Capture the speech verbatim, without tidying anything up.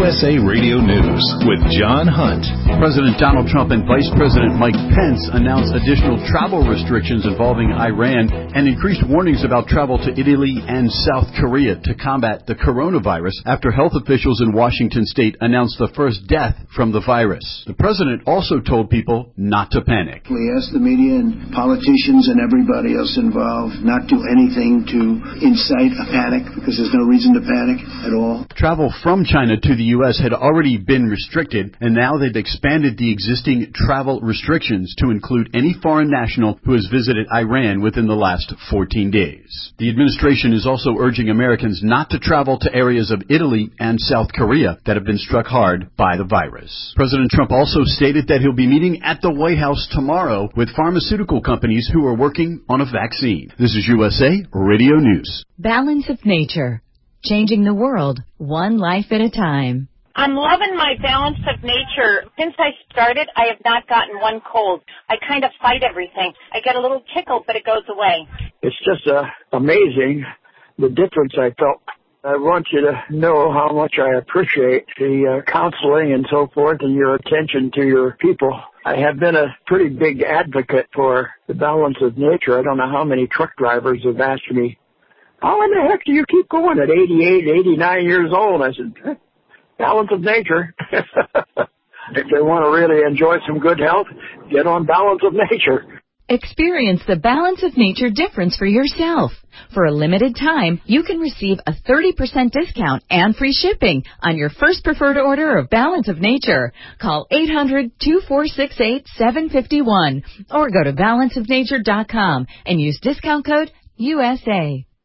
S A Radio News with John Hunt. President Donald Trump and Vice President Mike Pence announced additional travel restrictions involving Iran and increased warnings about travel to Italy and South Korea to combat the coronavirus after health officials in Washington state announced the first death from the virus. The president also told people not to panic. We asked the media and politicians and everybody else involved not do anything to incite a panic, because there's no reason to panic at all. Travel from China to the U S had already been restricted, and now they've expanded the existing travel restrictions to include any foreign national who has visited Iran within the last fourteen days. The administration is also urging Americans not to travel to areas of Italy and South Korea that have been struck hard by the virus. President Trump also stated that he'll be meeting at the White House tomorrow with pharmaceutical companies who are working on a vaccine. This is U S A Radio News. Balance of Nature. Changing the world, one life at a time. I'm loving my Balance of Nature. Since I started, I have not gotten one cold. I kind of fight everything. I get a little tickle, but it goes away. It's just uh, amazing the difference I felt. I want you to know how much I appreciate the uh, counseling and so forth and your attention to your people. I have been a pretty big advocate for the Balance of Nature. I don't know how many truck drivers have asked me, how in the heck do you keep going at eighty-eight, eighty-nine years old? I said, Balance of Nature. If they want to really enjoy some good health, get on Balance of Nature. Experience the Balance of Nature difference for yourself. For a limited time, you can receive a thirty percent discount and free shipping on your first preferred order of Balance of Nature. Call eight hundred, two four six eight, seven five one or go to balance of nature dot com and use discount code U S A.